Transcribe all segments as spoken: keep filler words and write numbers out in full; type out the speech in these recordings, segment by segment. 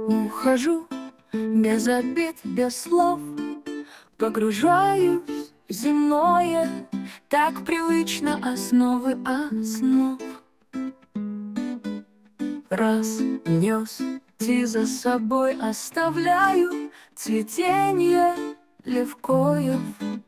Ухожу без обид, без слов, погружаюсь в земное, так привычно основы основ. Раз нес ти за собой оставляю цветение левкоев.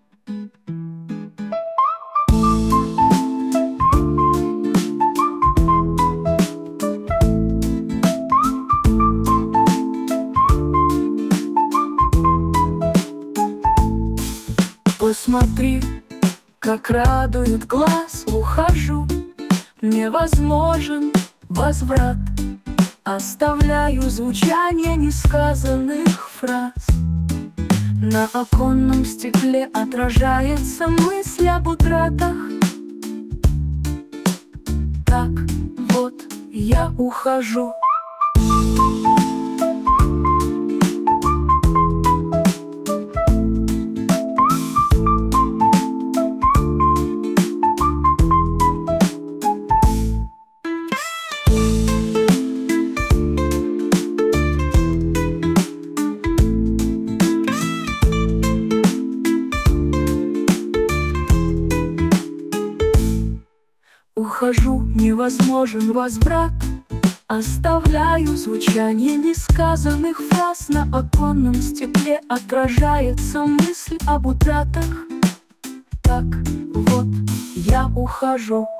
Посмотри, как радует глаз. Ухожу, невозможен возврат. Оставляю звучание несказанных фраз. На оконном стекле отражается мысль об утратах. Так вот я ухожу. Ухожу, невозможен возврат. Оставляю звучание несказанных фраз. На оконном стекле отражается мысль об утратах. Так вот я ухожу.